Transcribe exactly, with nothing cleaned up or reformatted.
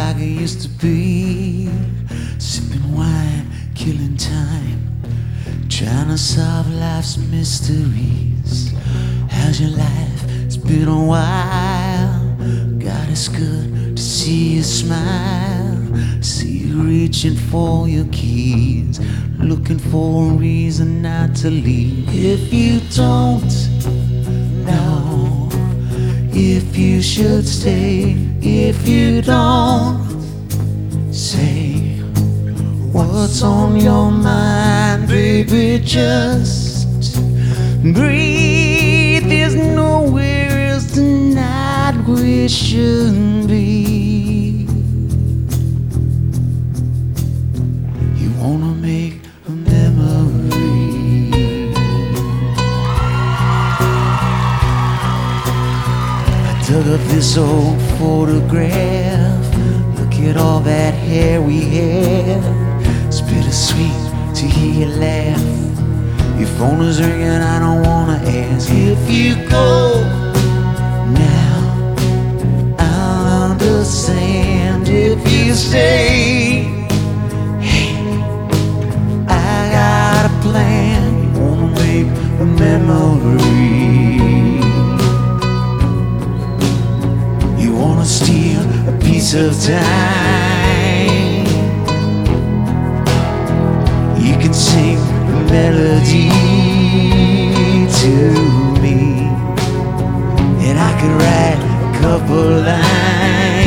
like it used to be. Sipping wine, killing time, trying to solve life's mysteries. How's your life? It's been a while. God, it's good to see you smile. See you reaching for your keys, looking for a reason not to leave. If you don't know if you should stay, if you don't say what's on your mind, baby, just breathe. There's nowhere else tonight we should be. You wanna make a memory. I dug up this old photograph. Look at all that hair we had. It's bittersweet to hear you laugh. Your phone is ringing, I don't wanna ask. If you go now, I'll understand. If you stay, hey, I got a plan. You wanna make a memory. You wanna steal a piece of time. You can sing a melody to me, and I could write a couple lines.